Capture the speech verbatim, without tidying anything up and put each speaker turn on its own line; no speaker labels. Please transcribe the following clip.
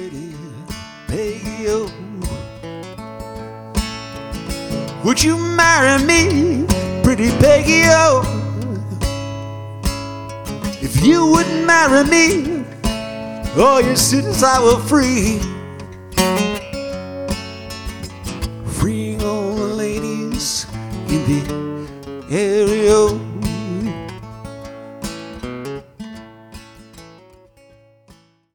pretty Peggy, oh. Would you marry me, pretty Peggy, oh? If you wouldn't marry me, all your cities I were free. Freeing all the ladies in the area.